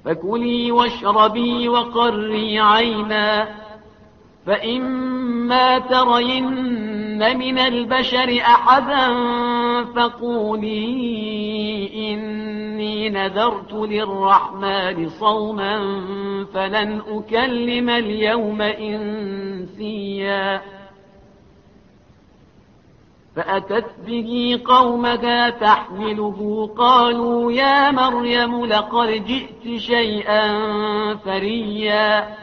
فكلي واشربي وقري عينا، فإما ترين من البشر أحدا فقولي إني نذرت للرحمن صوما فلن أكلم اليوم إنسيا. فأتت به قومها تحمله قالوا يا مريم لقد جئت شيئا فريا.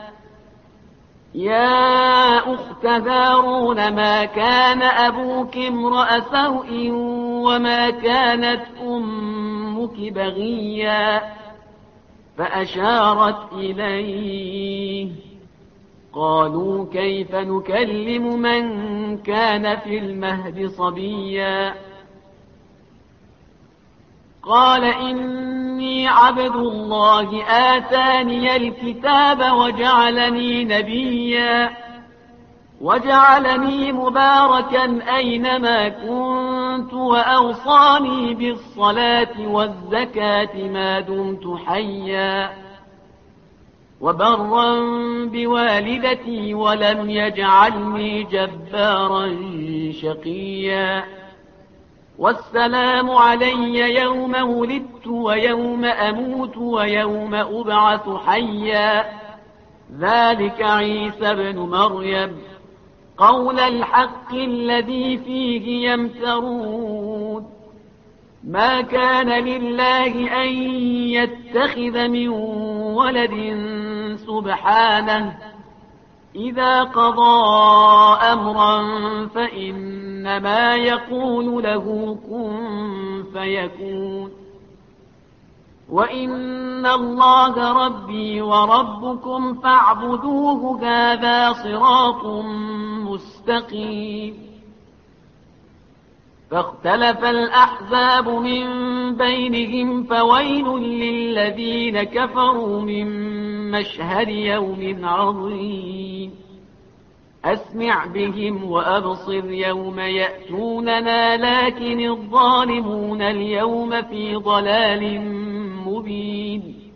يا أخت هارون ما كان أبوك امرأ سوء وما كانت أمك بغيا. فأشارت إليه قالوا كيف نكلم من كان في المهد صبيا. قال إني عبد الله آتاني الكتاب وجعلني نبيا وجعلني مباركا أينما كنت وأوصاني بالصلاة والزكاة ما دمت حيا وبرا بوالدتي ولم يجعلني جبارا شقيا. والسلام علي يوم ولدت ويوم أموت ويوم أبعث حيا. ذلك عيسى بن مريم قول الحق الذي فيه يمترون. ما كان لله أن يتخذ من ولد سبحانه إذا قضى أمرا فإنما يقول له كن فيكون. وإن الله ربي وربكم فاعبدوه هذا صراط مستقيم. فاختلف الأحزاب من بينهم فويل للذين كفروا من مشهد يوم عظيم. أسمع بهم وأبصر يوم يأتوننا لكن الظالمون اليوم في ضلال مبين.